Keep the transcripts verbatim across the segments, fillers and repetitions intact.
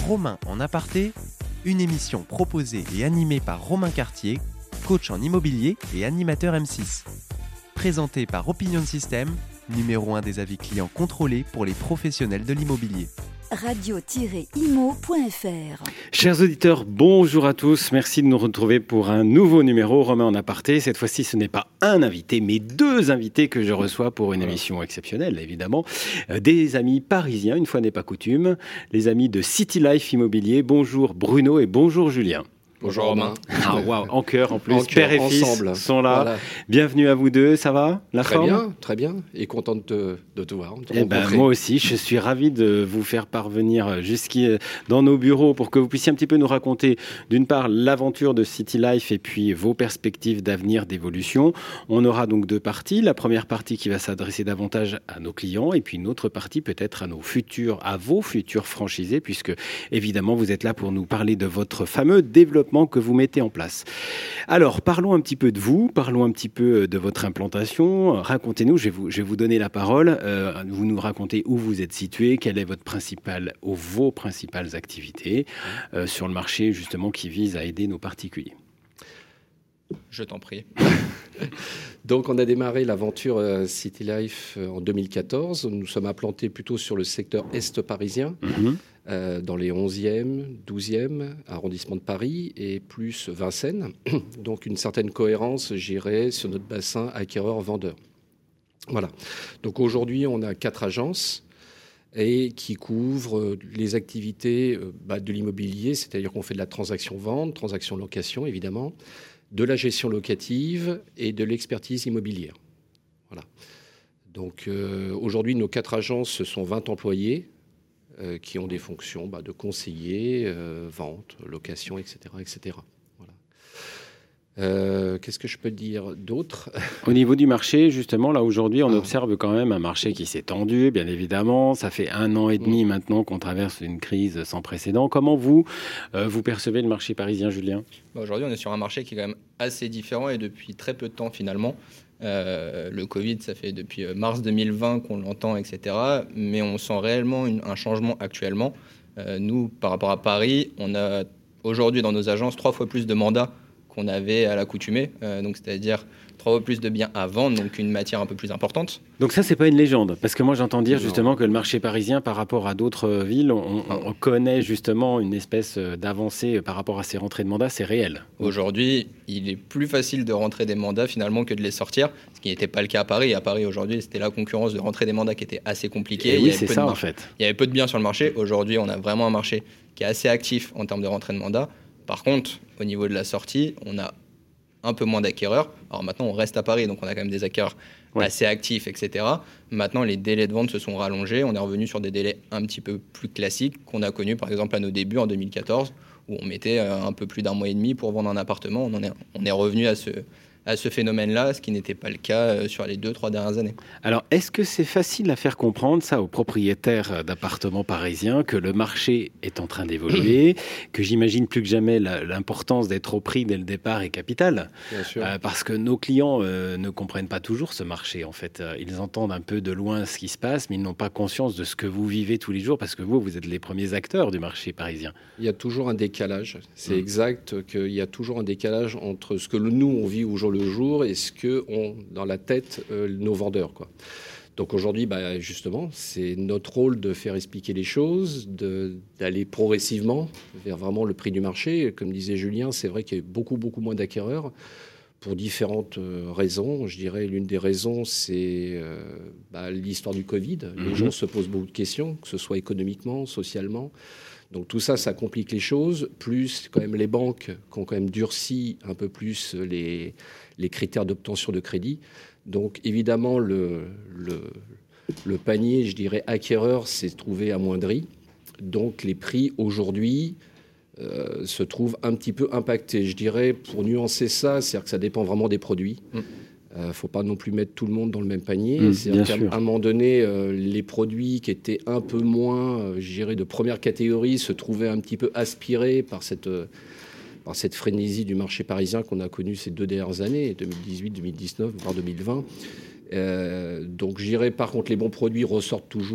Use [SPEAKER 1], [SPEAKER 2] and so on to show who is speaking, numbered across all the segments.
[SPEAKER 1] Romain en aparté, une émission proposée et animée par Romain Cartier, coach en immobilier et animateur M six. Présentée par Opinion System, numéro un des avis clients contrôlés pour les professionnels de l'immobilier.
[SPEAKER 2] radio tiret imo point f r.
[SPEAKER 3] Chers auditeurs, bonjour à tous. Merci de nous retrouver pour un nouveau numéro Romain en aparté. Cette fois-ci, ce n'est pas un invité, mais deux invités que je reçois pour une émission exceptionnelle, évidemment. Euh, des amis parisiens, une fois n'est pas coutume. Les amis de City Life Immobilier. Bonjour Bruno et bonjour Julien.
[SPEAKER 4] Bonjour Romain.
[SPEAKER 3] Ah waouh, en cœur en plus,
[SPEAKER 4] en
[SPEAKER 3] père et
[SPEAKER 4] cœur,
[SPEAKER 3] fils
[SPEAKER 4] ensemble.
[SPEAKER 3] sont là.
[SPEAKER 4] Voilà.
[SPEAKER 3] Bienvenue à vous deux, ça va la
[SPEAKER 4] Très
[SPEAKER 3] forme?
[SPEAKER 4] bien, très bien. Et content de te, de te voir. De te
[SPEAKER 3] Eh ben,
[SPEAKER 4] rencontrer.
[SPEAKER 3] moi aussi, je suis ravi de vous faire parvenir jusqu'à dans nos bureaux pour que vous puissiez un petit peu nous raconter, d'une part, l'aventure de City Life et puis vos perspectives d'avenir, d'évolution. On aura donc deux parties. La première partie qui va s'adresser davantage à nos clients et puis une autre partie peut-être à nos futurs, à vos futurs franchisés, puisque évidemment, vous êtes là pour nous parler de votre fameux développement que vous mettez en place. Alors, parlons un petit peu de vous, parlons un petit peu de votre implantation. Racontez-nous, je vais vous, je vais vous donner la parole. Euh, vous nous racontez où vous êtes situé, quelle est votre principale ou vos principales activités euh, sur le marché justement qui vise à aider nos particuliers.
[SPEAKER 5] Je t'en prie.
[SPEAKER 4] Donc, on a démarré l'aventure euh, City Life euh, en deux mille quatorze. Nous sommes implantés plutôt sur le secteur est parisien,
[SPEAKER 3] Mm-hmm.
[SPEAKER 4] euh, dans les onzième, douzième arrondissements de Paris et plus Vincennes. Donc, une certaine cohérence, j'irais, sur notre bassin acquéreur-vendeur. Voilà. Donc, aujourd'hui, on a quatre agences et qui couvrent les activités euh, bah, de l'immobilier, c'est-à-dire qu'on fait de la transaction-vente, transaction-location, évidemment, de la gestion locative et de l'expertise immobilière. Voilà. Donc euh, aujourd'hui, nos quatre agences, ce sont vingt employés euh, qui ont des fonctions bah, de conseillers, euh, vente, location, et cetera, et cetera. Voilà. Euh, qu'est-ce que je peux dire d'autre ?
[SPEAKER 3] Au niveau du marché, justement, là aujourd'hui, on
[SPEAKER 4] Ah.
[SPEAKER 3] observe quand même un marché qui s'est tendu, bien évidemment. Ça fait un an et demi maintenant qu'on traverse une crise sans précédent. Comment vous, euh, vous percevez le marché parisien, Julien ?
[SPEAKER 5] Bah, aujourd'hui, on est sur un marché qui est quand même assez différent et depuis très peu de temps finalement. Euh, le Covid, ça fait depuis euh, mars deux mille vingt qu'on l'entend, et cetera. Mais on sent réellement une- un changement actuellement. Euh, nous, par rapport à Paris, on a aujourd'hui dans nos agences trois fois plus de mandats qu'on avait à l'accoutumée. Euh, donc, c'est-à-dire trois fois plus de biens à vendre, donc une matière un peu plus importante.
[SPEAKER 3] Donc ça, c'est pas une légende, parce que moi j'entends dire
[SPEAKER 4] Non.
[SPEAKER 3] justement que le marché parisien, par rapport à d'autres villes, on, on- on connaît justement une espèce d'avancée par rapport à ces rentrées de mandat, c'est réel.
[SPEAKER 5] Aujourd'hui, il est plus facile de rentrer des mandats finalement que de les sortir, ce qui n'était pas le cas à Paris. À Paris, aujourd'hui, c'était la concurrence de rentrer des mandats qui était assez compliquée.
[SPEAKER 3] Et
[SPEAKER 5] Il y
[SPEAKER 3] oui,
[SPEAKER 5] avait
[SPEAKER 3] c'est
[SPEAKER 5] peu de
[SPEAKER 3] ça en
[SPEAKER 5] mar-
[SPEAKER 3] fait.
[SPEAKER 5] Il y avait peu de biens sur le marché. Aujourd'hui, on a vraiment un marché qui est assez actif en termes de rentrée de mandats. Par contre, au niveau de la sortie, on a un peu moins d'acquéreurs. Alors maintenant, on reste à Paris, donc on a quand même des acquéreurs
[SPEAKER 3] Ouais.
[SPEAKER 5] assez actifs, et cetera. Maintenant, les délais de vente se sont rallongés. On est revenu sur des délais un petit peu plus classiques qu'on a connus, par exemple, à nos débuts en deux mille quatorze, où on mettait euh, un peu plus d'un mois et demi pour vendre un appartement. On, en est, on est revenu à ce, à ce phénomène-là, ce qui n'était pas le cas euh, sur les deux, trois dernières années.
[SPEAKER 3] Alors, est-ce que c'est facile à faire comprendre ça aux propriétaires d'appartements parisiens, que le marché est en train d'évoluer, que j'imagine plus que jamais la- l'importance d'être au prix dès le départ est capitale,
[SPEAKER 4] Bien sûr.
[SPEAKER 3] euh, parce que nos clients euh, ne comprennent pas toujours ce marché en fait. Euh, Ils entendent un peu de loin ce qui se passe, mais ils n'ont pas conscience de ce que vous vivez tous les jours, parce que vous, vous êtes les premiers acteurs du marché parisien.
[SPEAKER 4] Il y a toujours un décalage. C'est
[SPEAKER 3] Mm.
[SPEAKER 4] exact qu'il y a toujours un décalage entre ce que nous, on vit au jour le jour et ce que ont dans la tête euh, nos vendeurs, quoi. Donc aujourd'hui, bah, justement, c'est notre rôle de faire expliquer les choses, de, d'aller progressivement vers vraiment le prix du marché. Comme disait Julien, c'est vrai qu'il y a beaucoup, beaucoup moins d'acquéreurs pour différentes euh, raisons. Je dirais l'une des raisons, c'est euh, bah, l'histoire du Covid. Les
[SPEAKER 3] Mhm.
[SPEAKER 4] gens se posent beaucoup de questions, que ce soit économiquement, socialement. Donc tout ça, ça complique les choses. Plus quand même les banques qui ont quand même durci un peu plus les, les critères d'obtention de crédit. Donc évidemment, le, le, le panier, je dirais, acquéreur s'est trouvé amoindri. Donc les prix aujourd'hui euh, se trouvent un petit peu impactés. Je dirais, pour nuancer ça, c'est-à-dire que ça dépend vraiment des produits.
[SPEAKER 5] Mm.
[SPEAKER 4] Il ne faut pas non plus mettre tout le monde dans le même panier.
[SPEAKER 3] Mmh,
[SPEAKER 4] C'est-à-dire
[SPEAKER 3] bien
[SPEAKER 4] qu'à
[SPEAKER 3] sûr.
[SPEAKER 4] un moment donné, euh, les produits qui étaient un peu moins, euh, je dirais, de première catégorie se trouvaient un petit peu aspirés par cette, euh, par cette frénésie du marché parisien qu'on a connu ces deux dernières années, deux mille dix-huit, deux mille dix-neuf, voire deux mille vingt. Euh, donc, je dirais, par contre, les bons produits ressortent toujours.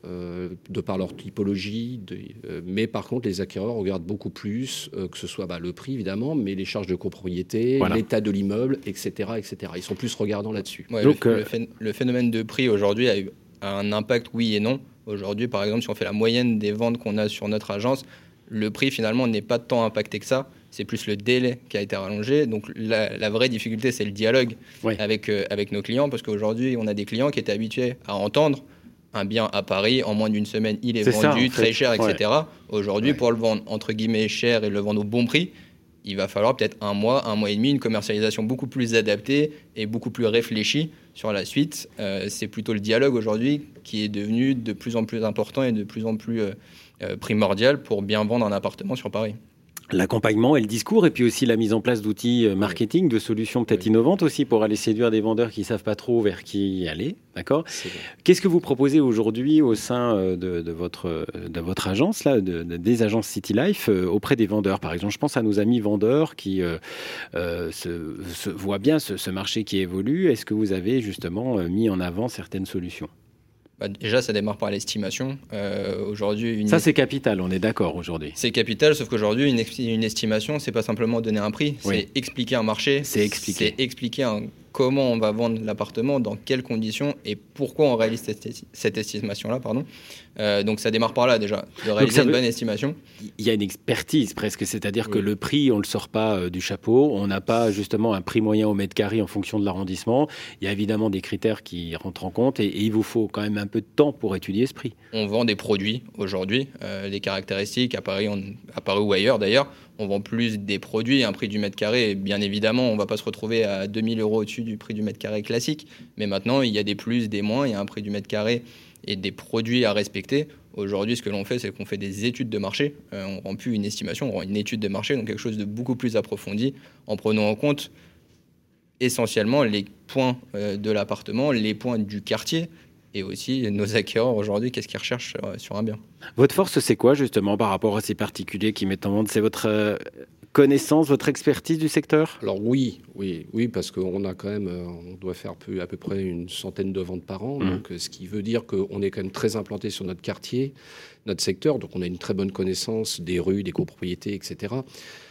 [SPEAKER 4] euh, de par leur typologie. De, euh, mais par contre, les acquéreurs regardent beaucoup plus, euh, que ce soit bah, le prix évidemment, mais les charges de copropriété, voilà. l'état de l'immeuble, et cetera, et cetera. Ils sont plus regardants là-dessus.
[SPEAKER 5] Ouais,
[SPEAKER 3] Donc,
[SPEAKER 5] le,
[SPEAKER 3] euh...
[SPEAKER 5] le, phé- le phénomène de prix aujourd'hui a eu un impact, oui et non. Aujourd'hui, par exemple, si on fait la moyenne des ventes qu'on a sur notre agence, le prix finalement n'est pas tant impacté que ça. C'est plus le délai qui a été rallongé. Donc la, la vraie difficulté, c'est le dialogue ouais. avec, euh, avec nos clients, parce qu'aujourd'hui, on a des clients qui étaient habitués à entendre un bien à Paris, en moins d'une semaine, il est, c'est vendu ça, très fait. cher, et cetera. Ouais. Aujourd'hui, ouais. pour le vendre entre guillemets cher et le vendre au bon prix, il va falloir peut-être un mois, un mois et demi, une commercialisation beaucoup plus adaptée et beaucoup plus réfléchie sur la suite. Euh, c'est plutôt le dialogue aujourd'hui qui est devenu de plus en plus important et de plus en plus euh, euh, primordial pour bien vendre un appartement sur Paris.
[SPEAKER 3] L'accompagnement et le discours, et puis aussi la mise en place d'outils marketing, de solutions peut-être oui. innovantes aussi pour aller séduire des vendeurs qui ne savent pas trop vers qui aller. D'accord ? Qu'est-ce que vous proposez aujourd'hui au sein de, de, votre, de votre agence, là, de, de, des agences City Life, euh, auprès des vendeurs ? Par exemple, je pense à nos amis vendeurs qui euh, euh, se, se voient bien ce, ce marché qui évolue. Est-ce que vous avez justement mis en avant certaines solutions ?
[SPEAKER 5] Bah déjà, ça démarre par l'estimation. Euh, aujourd'hui, une...
[SPEAKER 3] Ça, c'est capital, on est d'accord aujourd'hui.
[SPEAKER 5] C'est capital, sauf qu'aujourd'hui, une, une estimation, c'est pas simplement donner un prix, oui. c'est expliquer un marché,
[SPEAKER 3] c'est expliquer,
[SPEAKER 5] c'est expliquer un, comment on va vendre l'appartement, dans quelles conditions et pourquoi on réalise cette, cette estimation-là. Pardon. Euh, donc ça démarre par là déjà, de réaliser une veut... bonne estimation.
[SPEAKER 3] Il y a une expertise presque, c'est-à-dire oui. que le prix, on ne le sort pas euh, du chapeau, on n'a pas justement un prix moyen au mètre carré en fonction de l'arrondissement. Il y a évidemment des critères qui rentrent en compte et, et il vous faut quand même un peu de temps pour étudier ce prix.
[SPEAKER 5] On vend des produits aujourd'hui, euh, les caractéristiques à Paris, on, à Paris ou ailleurs d'ailleurs, on vend plus des produits, un prix du mètre carré, et bien évidemment, on ne va pas se retrouver à deux mille euros au-dessus du prix du mètre carré classique, mais maintenant, il y a des plus, des moins, il y a un prix du mètre carré et des produits à respecter. Aujourd'hui, ce que l'on fait, c'est qu'on fait des études de marché. Euh, on ne rend plus une estimation, on rend une étude de marché, donc quelque chose de beaucoup plus approfondi, en prenant en compte essentiellement les points euh, de l'appartement, les points du quartier, et aussi nos acquéreurs aujourd'hui, qu'est-ce qu'ils recherchent sur, sur un bien.
[SPEAKER 3] Votre force, c'est quoi justement par rapport à ces particuliers qui mettent en vente ? C'est votre euh, connaissance, votre expertise du secteur ?
[SPEAKER 4] Alors oui, oui, oui, parce qu'on a quand même, on doit faire peu, à peu près une centaine de ventes par an, mmh. donc ce qui veut dire qu'on est quand même très implanté sur notre quartier, notre secteur, donc on a une très bonne connaissance des rues, des copropriétés, et cetera.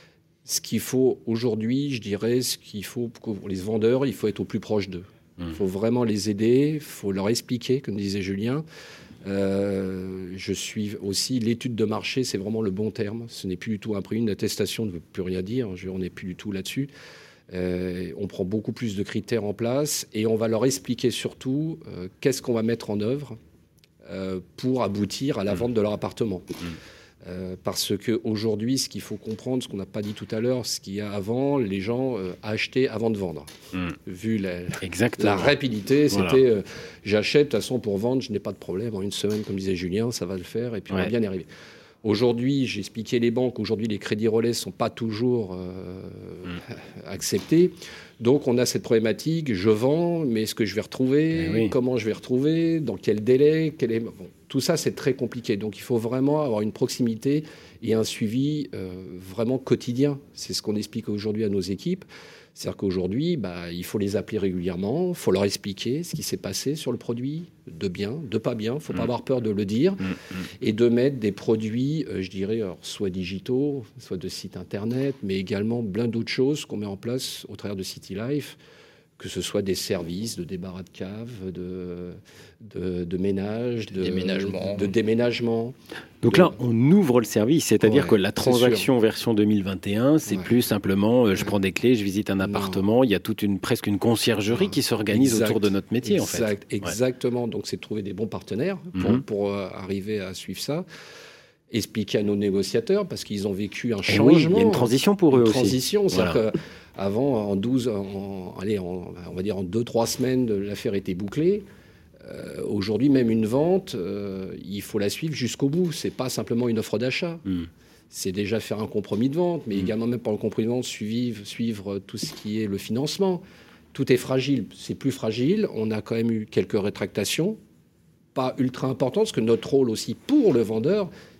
[SPEAKER 4] Ce qu'il faut aujourd'hui, je dirais, ce qu'il faut pour les vendeurs, il faut être au plus proche d'eux. Il mmh. faut vraiment les aider, il faut leur expliquer, comme disait Julien. Euh, je suis aussi, l'étude de marché, c'est vraiment le bon terme. Ce n'est plus du tout un prix, une attestation ne veut plus rien dire. Je, on n'est plus du tout là-dessus. Euh, on prend beaucoup plus de critères en place et on va leur expliquer surtout euh, qu'est-ce qu'on va mettre en œuvre euh, pour aboutir à la vente de leur appartement. Mmh. Euh, parce qu'aujourd'hui, ce qu'il faut comprendre, ce qu'on n'a pas dit tout à l'heure, ce qu'il y a avant, les gens euh, achetaient avant de vendre. Mmh. Vu la, la rapidité, voilà. c'était euh, j'achète, de toute façon, pour vendre, je n'ai pas de problème. En une semaine, comme disait Julien, ça va le faire et puis ouais. on va bien y arriver. Aujourd'hui, j'ai expliqué les banques, aujourd'hui, les crédits relais ne sont pas toujours euh, mmh. acceptés. Donc, on a cette problématique, je vends, mais est-ce que je vais retrouver ? Oui. Comment je vais retrouver ? Dans quel délai ? Quel est... bon, tout ça, c'est très compliqué. Donc, il faut vraiment avoir une proximité et un suivi euh, vraiment quotidien. C'est ce qu'on explique aujourd'hui à nos équipes. C'est-à-dire qu'aujourd'hui, bah, il faut les appeler régulièrement, il faut leur expliquer ce qui s'est passé sur le produit, de bien, de pas bien, il ne faut mmh. pas avoir peur de le dire, mmh. et de mettre des produits, euh, je dirais, alors, soit digitaux, soit de sites internet, mais également plein d'autres choses qu'on met en place au travers de City Life, que ce soit des services de débarras de cave, de, de, de ménage, de, de déménagement. De déménagement.
[SPEAKER 3] Donc
[SPEAKER 4] de...
[SPEAKER 3] là, on ouvre le service, c'est-à-dire ouais, que la transaction version deux mille vingt et un, c'est ouais. plus simplement euh, je prends des clés, je visite un appartement, non. il y a toute une, presque une conciergerie ouais. qui s'organise exact. autour de notre métier
[SPEAKER 4] exact.
[SPEAKER 3] en fait.
[SPEAKER 4] Exactement, ouais. donc c'est de trouver des bons partenaires pour, mm-hmm. pour euh, arriver à suivre ça. Expliquer à nos négociateurs, parce qu'ils ont vécu un
[SPEAKER 3] et
[SPEAKER 4] changement.
[SPEAKER 3] Oui, il y a une transition pour eux
[SPEAKER 4] une
[SPEAKER 3] aussi.
[SPEAKER 4] Transition, c'est-à-dire voilà. qu'avant, en douze, en, allez, en, on va dire en deux trois semaines, l'affaire était bouclée. Euh, aujourd'hui, même une vente, euh, il faut la suivre jusqu'au bout. C'est pas simplement une offre d'achat. Mm. C'est déjà faire un compromis de vente, mais mm. également même par le compromis de vente, suivre, suivre tout ce qui est le financement. Tout est fragile. C'est plus fragile. On a quand même eu quelques rétractations, pas ultra importantes, parce que notre rôle aussi pour le vendeur,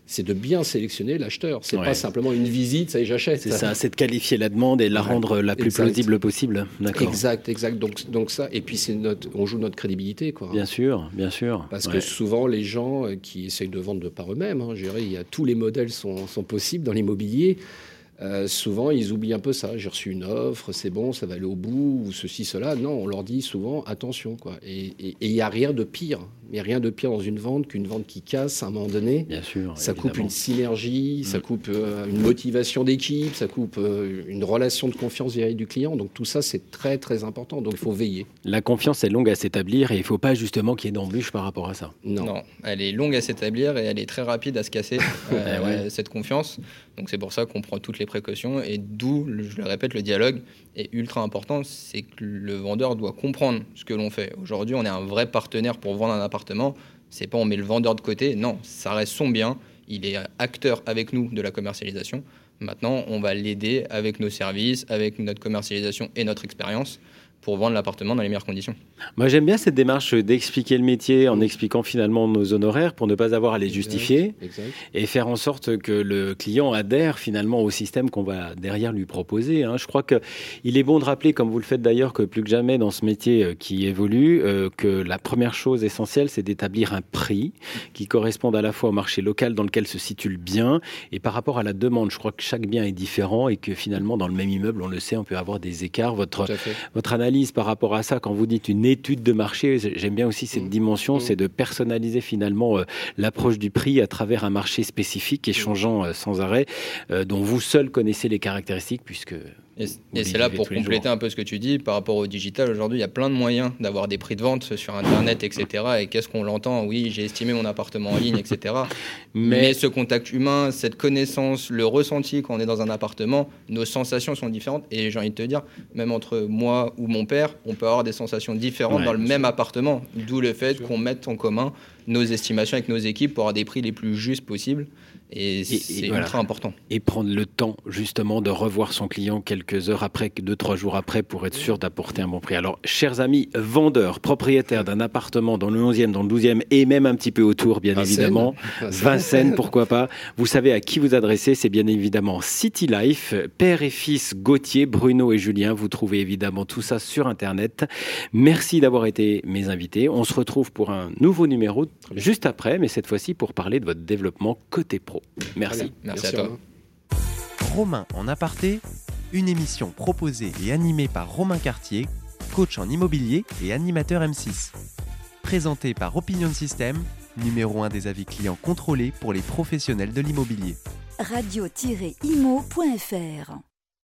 [SPEAKER 4] c'est de bien sélectionner l'acheteur. C'est
[SPEAKER 3] Ouais.
[SPEAKER 4] pas simplement une visite, ça y est, j'achète.
[SPEAKER 3] C'est ça, c'est de qualifier la demande et de la
[SPEAKER 4] Ouais.
[SPEAKER 3] rendre la plus
[SPEAKER 4] Exact.
[SPEAKER 3] plausible possible. D'accord.
[SPEAKER 4] Exact, exact. Donc, donc ça, et puis c'est notre, on joue notre crédibilité, quoi.
[SPEAKER 3] Bien sûr, bien sûr.
[SPEAKER 4] Parce
[SPEAKER 3] Ouais.
[SPEAKER 4] que souvent, les gens euh, qui essayent de vendre de par eux-mêmes, hein, je dirais, il y a, tous les modèles sont, sont possibles dans l'immobilier. Euh, souvent, ils oublient un peu ça. J'ai reçu une offre, c'est bon, ça va aller au bout, ou ceci, cela. Non, on leur dit souvent attention, quoi. Et il n'y a rien de pire. Il n'y a rien de pire dans une vente qu'une vente qui casse à un moment donné.
[SPEAKER 3] Bien sûr.
[SPEAKER 4] Ça coupe
[SPEAKER 3] évidemment.
[SPEAKER 4] une synergie,
[SPEAKER 3] Mm.
[SPEAKER 4] ça coupe euh, une motivation d'équipe, ça coupe euh, une relation de confiance vis-à-vis du client. Donc tout ça, c'est très très important. Donc il faut veiller.
[SPEAKER 3] La confiance est longue à s'établir et il ne faut pas justement qu'il y ait d'embûches par rapport à ça.
[SPEAKER 4] Non.
[SPEAKER 5] Non, elle est longue à s'établir et elle est très rapide à se casser, euh,
[SPEAKER 3] Eh ouais.
[SPEAKER 5] cette confiance. Donc c'est pour ça qu'on prend toutes les précautions et d'où, le- je le répète, le dialogue est ultra important. C'est que le vendeur doit comprendre ce que l'on fait. Aujourd'hui, on est un vrai partenaire pour vendre un appartement. C'est pas on met le vendeur de côté. Non, ça reste son bien. Il est acteur avec nous de la commercialisation. Maintenant, on va l'aider avec nos services, avec notre commercialisation et notre expérience pour vendre l'appartement dans les meilleures conditions.
[SPEAKER 3] Moi, j'aime bien cette démarche d'expliquer le métier en expliquant finalement nos honoraires pour ne pas avoir à les justifier
[SPEAKER 4] Exact.
[SPEAKER 3] et faire en sorte que le client adhère finalement au système qu'on va derrière lui proposer. hein. Je crois qu'il est bon de rappeler, comme vous le faites d'ailleurs, que plus que jamais dans ce métier euh, qui évolue, euh, que la première chose essentielle, c'est d'établir un prix qui corresponde à la fois au marché local dans lequel se situe le bien et par rapport à la demande. Je crois que chaque bien est différent et que finalement, dans le même immeuble, on le sait, on peut avoir des écarts. Votre
[SPEAKER 4] Tout à fait.
[SPEAKER 3] Votre analyse par rapport à ça, quand vous dites une étude de marché, j'aime bien aussi cette
[SPEAKER 4] Mmh.
[SPEAKER 3] dimension,
[SPEAKER 4] Mmh.
[SPEAKER 3] c'est de personnaliser finalement euh, l'approche du prix à travers un marché spécifique et changeant euh, sans arrêt, euh, dont vous seul connaissez les caractéristiques, puisque...
[SPEAKER 5] Et,
[SPEAKER 3] Vous
[SPEAKER 5] et
[SPEAKER 3] les
[SPEAKER 5] c'est là
[SPEAKER 3] vivez
[SPEAKER 5] pour
[SPEAKER 3] tous les
[SPEAKER 5] compléter
[SPEAKER 3] jours.
[SPEAKER 5] un peu ce que tu dis par rapport au digital. Aujourd'hui, il y a plein de moyens d'avoir des prix de vente sur Internet, et cetera. Et qu'est-ce qu'on l'entend ? Oui, j'ai estimé mon appartement en ligne, et cetera. Mais...
[SPEAKER 3] Mais
[SPEAKER 5] ce contact humain, cette connaissance, le ressenti quand on est dans un appartement, nos sensations sont différentes. Et j'ai envie de te dire, même entre moi ou mon père, on peut avoir des sensations différentes
[SPEAKER 3] Ouais,
[SPEAKER 5] dans le
[SPEAKER 3] bien
[SPEAKER 5] même appartement. D'où le fait qu'on mette en commun nos estimations avec nos équipes pour avoir des prix les plus justes possibles. Et c'est
[SPEAKER 3] et voilà.
[SPEAKER 5] ultra important.
[SPEAKER 3] et prendre le temps justement de revoir son client quelques heures après, deux, trois jours après, pour être sûr d'apporter un bon prix. Alors, chers amis vendeurs, propriétaires d'un appartement dans le onzième, dans le douzième et même un petit peu autour, bien
[SPEAKER 4] Vincennes.
[SPEAKER 3] évidemment,
[SPEAKER 4] Vincennes.
[SPEAKER 3] Vincennes, pourquoi pas, vous savez à qui vous adresser, c'est bien évidemment City Life, père et fils Gauthier, Bruno et Julien, vous trouvez évidemment tout ça sur Internet. Merci d'avoir été mes invités. On se retrouve pour un nouveau numéro juste après, mais cette fois-ci pour parler de votre développement côté pro. Merci.
[SPEAKER 5] Merci à toi.
[SPEAKER 4] Romain.
[SPEAKER 1] Romain en aparté, une émission proposée et animée par Romain Cartier, coach en immobilier et animateur M six. Présentée par Opinion System, numéro un des avis clients contrôlés pour les professionnels de l'immobilier.
[SPEAKER 2] radio tiret imo point f r